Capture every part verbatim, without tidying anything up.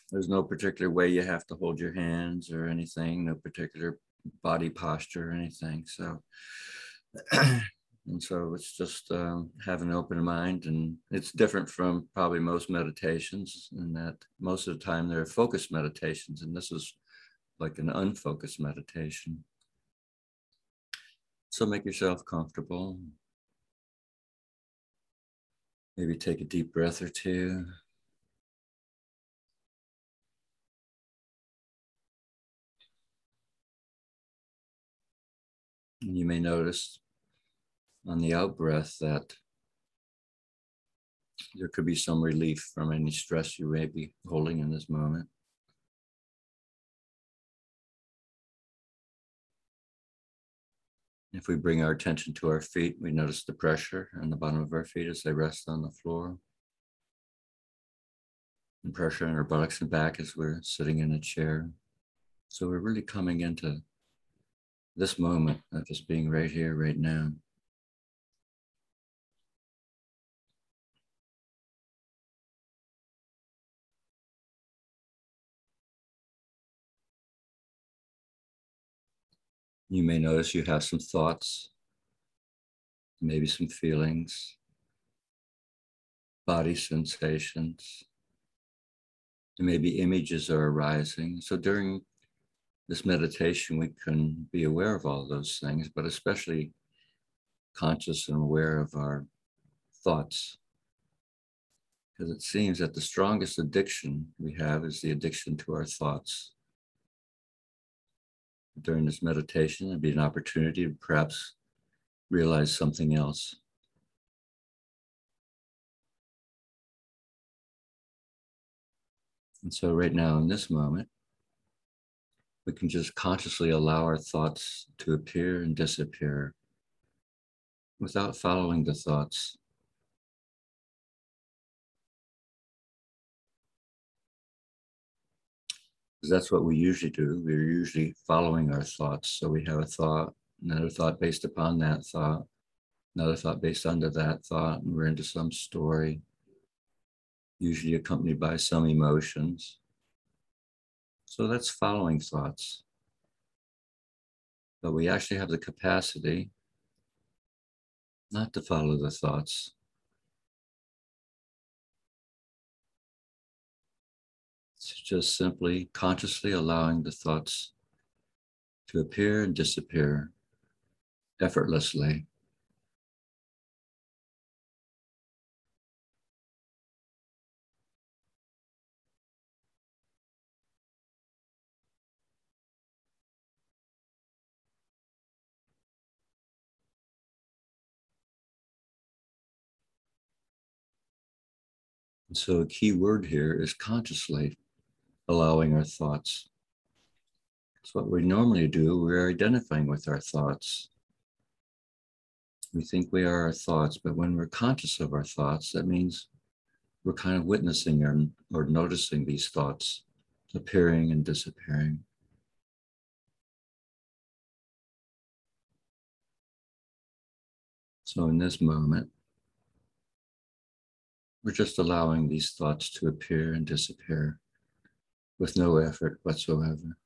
There's no particular way you have to hold your hands or anything, no particular body posture or anything. So, and so it's just um, have an open mind, and it's different from probably most meditations in that most of the time they're focused meditations, and this is like an unfocused meditation. So make yourself comfortable. Maybe take a deep breath or two. And you may notice on the out breath that there could be some relief from any stress you may be holding in this moment. If we bring our attention to our feet, we notice the pressure on the bottom of our feet as they rest on the floor, and pressure on our buttocks and back as we're sitting in a chair. So we're really coming into this moment of just being right here, right now. You may notice you have some thoughts, maybe some feelings, body sensations, and maybe images are arising. So during this meditation, we can be aware of all those things, but especially conscious and aware of our thoughts. Because it seems that the strongest addiction we have is the addiction to our thoughts. During this meditation, it'd be an opportunity to perhaps realize something else. And so right now in this moment, we can just consciously allow our thoughts to appear and disappear without following the thoughts. Because that's what we usually do. We're usually following our thoughts. So we have a thought, another thought based upon that thought, another thought based under that thought, and we're into some story, usually accompanied by some emotions. So that's following thoughts. But we actually have the capacity not to follow the thoughts. It's just simply consciously allowing the thoughts to appear and disappear effortlessly. And so a key word here is consciously allowing our thoughts. It's what we normally do. We're identifying with our thoughts. We think we are our thoughts, but when we're conscious of our thoughts, that means we're kind of witnessing or, or noticing these thoughts appearing and disappearing. So in this moment, we're just allowing these thoughts to appear and disappear with no effort whatsoever.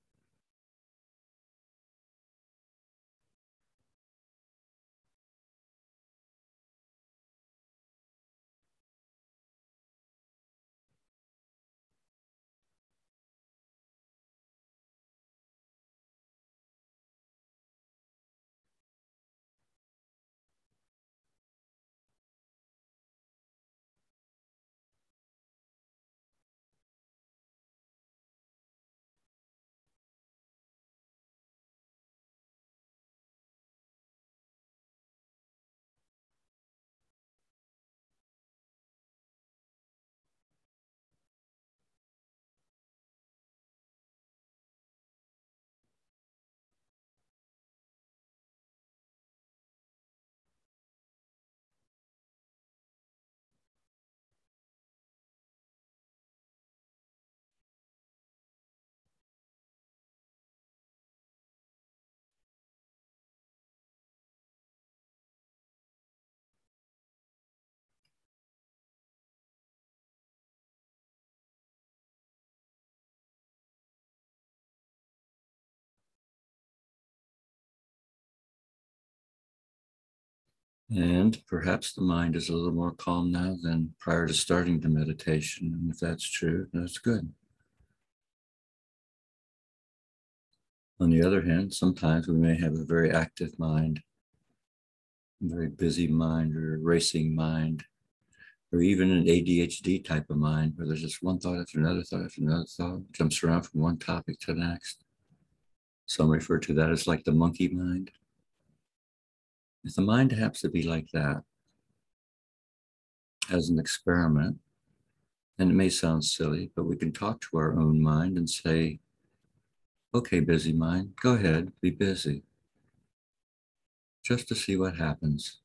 And perhaps the mind is a little more calm now than prior to starting the meditation. And if that's true, that's good. On the other hand, sometimes we may have a very active mind, a very busy mind or a racing mind, or even an A D H D type of mind where there's just one thought after another thought after another thought, jumps around from one topic to the next. Some refer to that as like the monkey mind. If the mind happens to be like that, as an experiment, and it may sound silly, but we can talk to our own mind and say, okay, busy mind, go ahead, be busy, just to see what happens.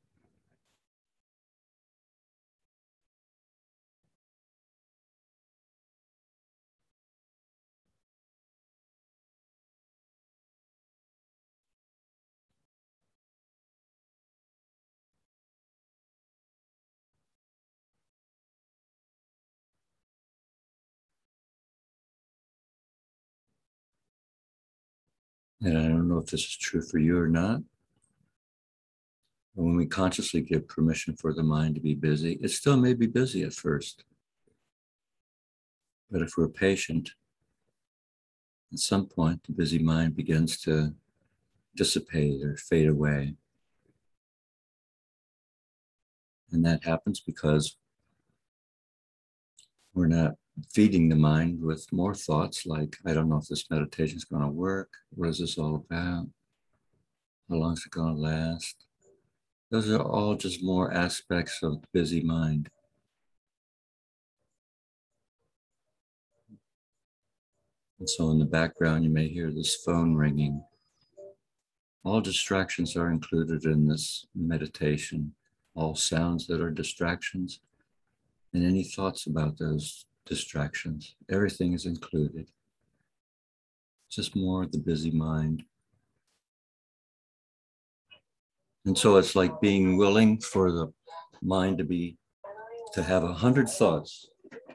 And I don't know if this is true for you or not, but when we consciously give permission for the mind to be busy, it still may be busy at first. But if we're patient, at some point, the busy mind begins to dissipate or fade away. And that happens because we're not feeding the mind with more thoughts like, I don't know if this meditation is going to work. What is this all about? How long is it going to last? Those are all just more aspects of the busy mind. And so in the background, you may hear this phone ringing. All distractions are included in this meditation. All sounds that are distractions and any thoughts about those distractions. Everything is included. It's just more of the busy mind. And so it's like being willing for the mind to be, to have a hundred thoughts.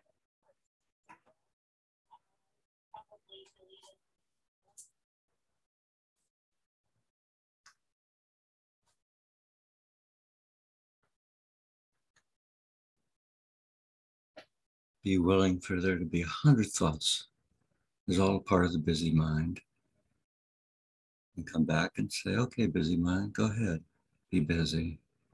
Be willing for there to be a hundred thoughts. It's all a part of the busy mind. And come back and say, okay, busy mind, go ahead, be busy.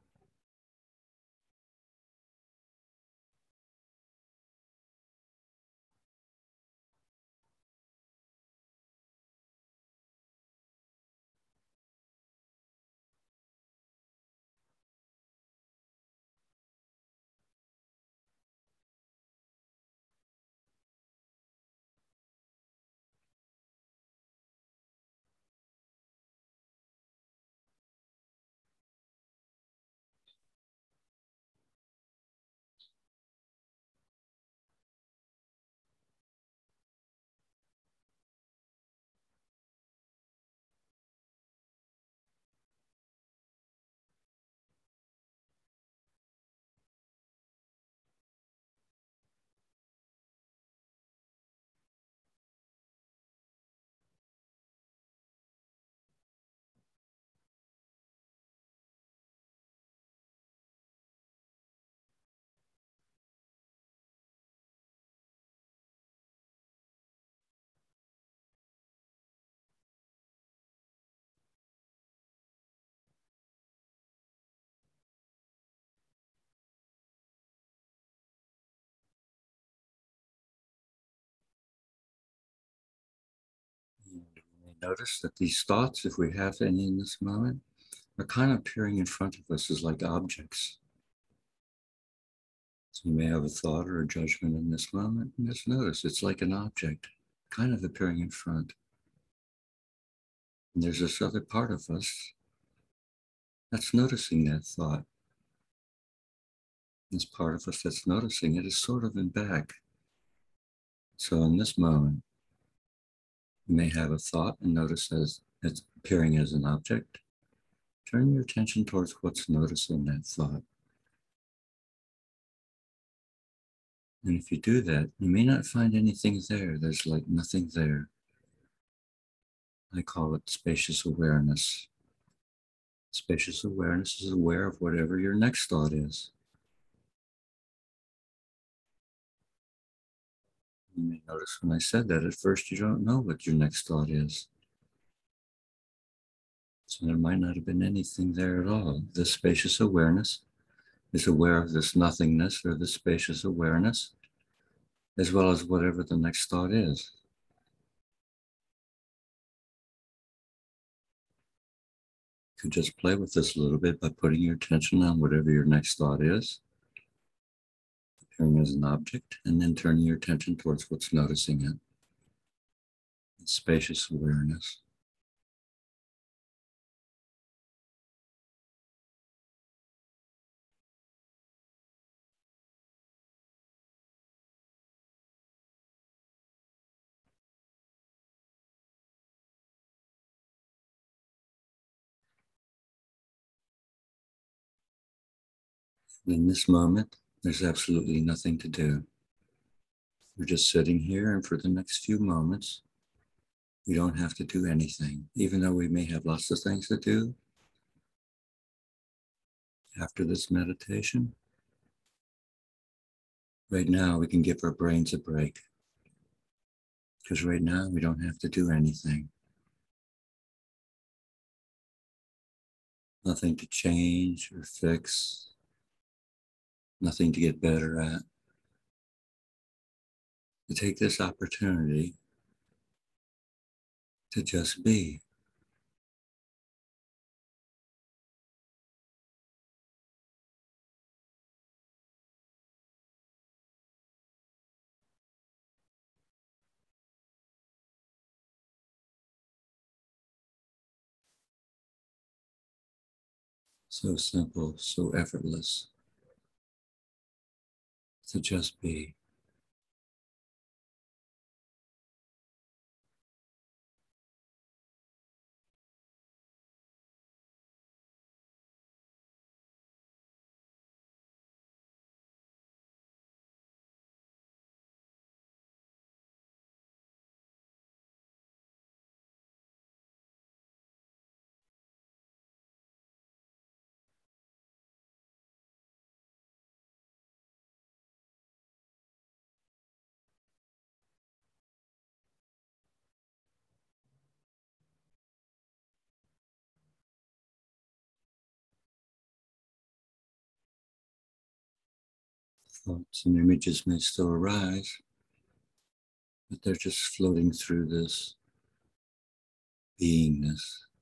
Notice that these thoughts, if we have any in this moment, are kind of appearing in front of us as like objects. So you may have a thought or a judgment in this moment, and just notice it's like an object kind of appearing in front. And there's this other part of us that's noticing that thought. This part of us that's noticing it is sort of in back. So in this moment, you may have a thought and notice as it's appearing as an object. Turn your attention towards what's noticing that thought. And if you do that, you may not find anything there. There's like nothing there. I call it spacious awareness. Spacious awareness is aware of whatever your next thought is. You may notice when I said that at first you don't know what your next thought is. So there might not have been anything there at all. This spacious awareness is aware of this nothingness or this spacious awareness, as well as whatever the next thought is. You could just play with this a little bit by putting your attention on whatever your next thought is, appearing as an object, and then turning your attention towards what's noticing it. It's spacious awareness. And in this moment, there's absolutely nothing to do. We're just sitting here, and for the next few moments, we don't have to do anything, even though we may have lots of things to do after this meditation. Right now, we can give our brains a break, because right now we don't have to do anything. Nothing to change or fix, nothing to get better at. To take this opportunity to just be. So simple, so effortless to just be. Thoughts and images may still arise, but they're just floating through this beingness.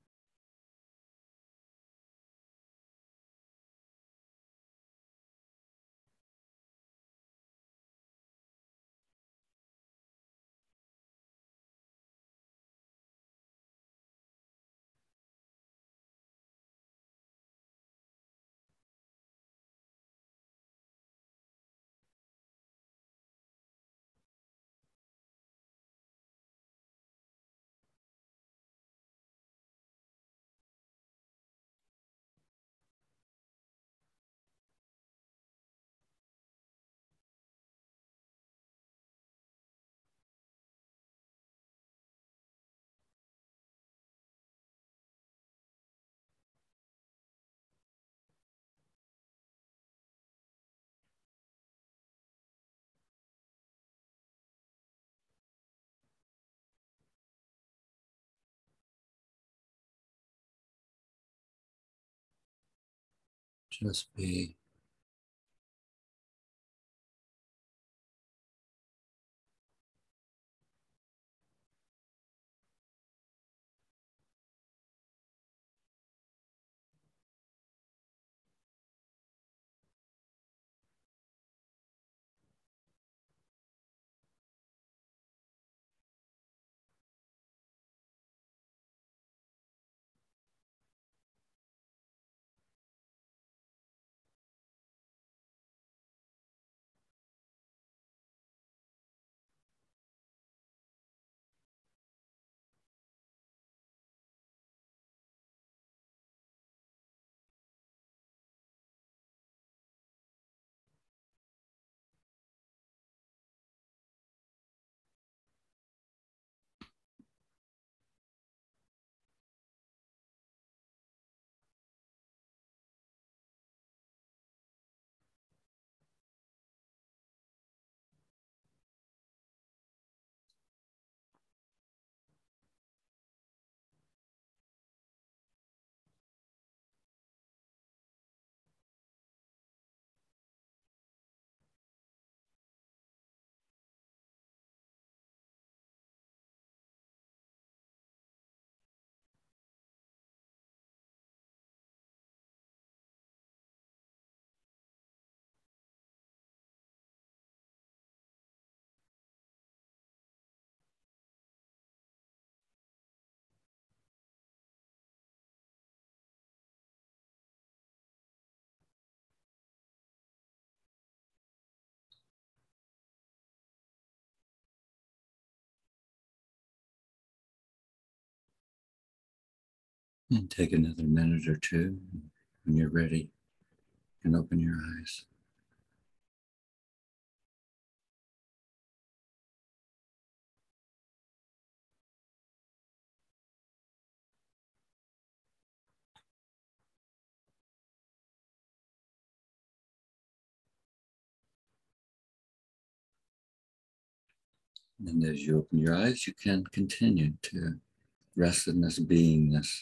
Just be. And take another minute or two. When you're ready, you can open your eyes. And as you open your eyes, you can continue to rest in this beingness.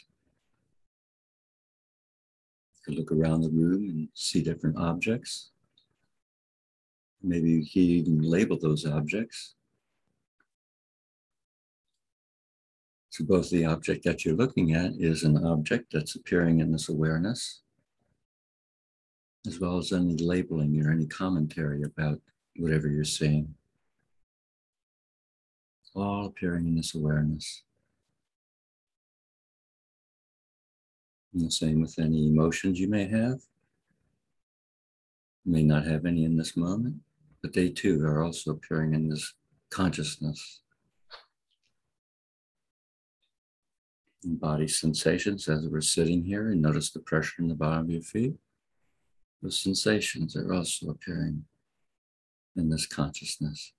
You can look around the room and see different objects. Maybe you can even label those objects. So both the object that you're looking at is an object that's appearing in this awareness, as well as any labeling or any commentary about whatever you're seeing, all appearing in this awareness. And the same with any emotions you may have. You may not have any in this moment, but they too are also appearing in this consciousness. And body sensations as we're sitting here, and notice the pressure in the bottom of your feet. Those sensations are also appearing in this consciousness.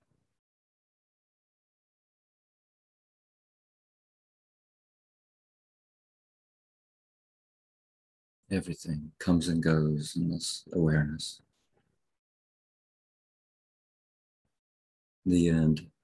Everything comes and goes in this awareness. The end.